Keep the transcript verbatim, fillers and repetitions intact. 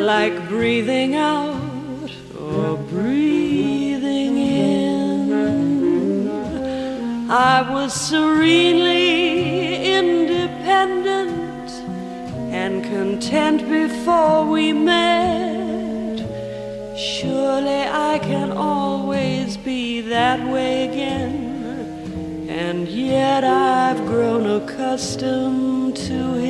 like breathing out or breathing in. I was serenely independent and content before we met. Surely I can always be that way again. And yet I've grown accustomed to